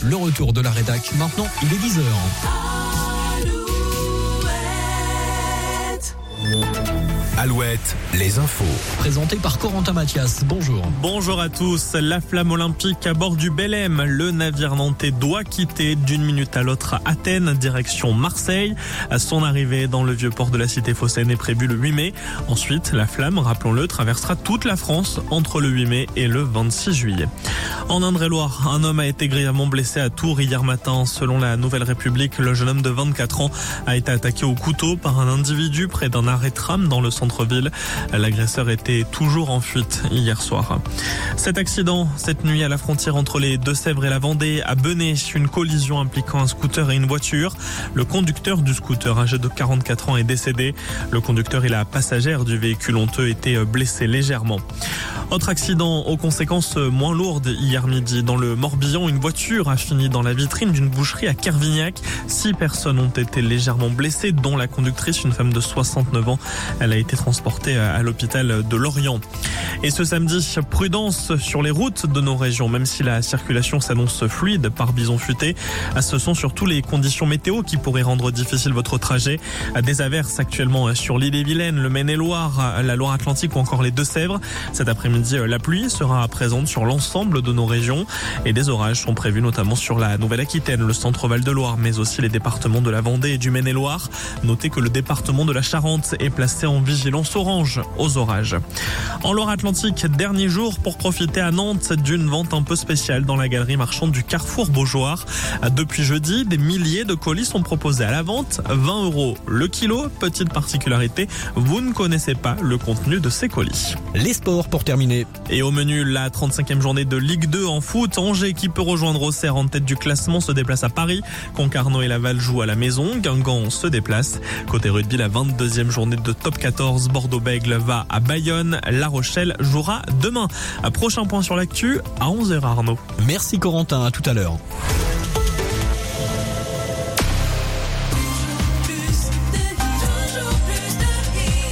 Le retour de la rédac. Maintenant, il est 10h. Alouette, les infos. Présenté par Corentin Mathias. Bonjour. Bonjour à tous. La flamme olympique à bord du Belém. Le navire nantais doit quitter d'une minute à l'autre Athènes, direction Marseille. À son arrivée dans le vieux port de la cité phocéenne est prévue le 8 mai. Ensuite, la flamme, rappelons-le, traversera toute la France entre le 8 mai et le 26 juillet. En Indre-et-Loire, un homme a été grièvement blessé à Tours hier matin. Selon la Nouvelle République, le jeune homme de 24 ans a été attaqué au couteau par un individu près d'un arrêt tram dans le centre-ville. L'agresseur était toujours en fuite hier soir. Cet accident, cette nuit à la frontière entre les Deux-Sèvres et la Vendée, a Benay, une collision impliquant un scooter et une voiture. Le conducteur du scooter, âgé de 44 ans, est décédé. Le conducteur et la passagère du véhicule ont eux été blessés légèrement. Autre accident aux conséquences moins lourdes hier midi. Dans le Morbihan, une voiture a fini dans la vitrine d'une boucherie à Kervignac. 6 personnes ont été légèrement blessées, dont la conductrice, une femme de 69 ans. Elle a été transportée à l'hôpital de Lorient. Et ce samedi, prudence sur les routes de nos régions, même si la circulation s'annonce fluide par bison futé. Ce sont surtout les conditions météo qui pourraient rendre difficile votre trajet. Des averses actuellement sur l'Ille-et-Vilaine, le Maine-et-Loire, la Loire-Atlantique ou encore les Deux-Sèvres. Cet après-midi, la pluie sera présente sur l'ensemble de nos régions et des orages sont prévus notamment sur la Nouvelle-Aquitaine, le centre Val-de-Loire, mais aussi les départements de la Vendée et du Maine-et-Loire. Notez que le département de la Charente est placé en vigilance orange aux orages. En Loire-Atlantique, dernier jour pour profiter à Nantes d'une vente un peu spéciale dans la galerie marchande du Carrefour Beaujoire. Depuis jeudi, des milliers de colis sont proposés à la vente, 20 € le kilo. Petite particularité, vous ne connaissez pas le contenu de ces colis. Les sports pour terminer. Et au menu, la 35e journée de Ligue 2 en foot. Angers, qui peut rejoindre Auxerre en tête du classement, se déplace à Paris. Concarneau et Laval jouent à la maison. Guingamp se déplace. Côté rugby, la 22e journée de Top 14. Bordeaux-Bègles va à Bayonne. La Rochelle jouera demain. Prochain point sur l'actu à 11h, Arnaud. Merci Corentin, à tout à l'heure.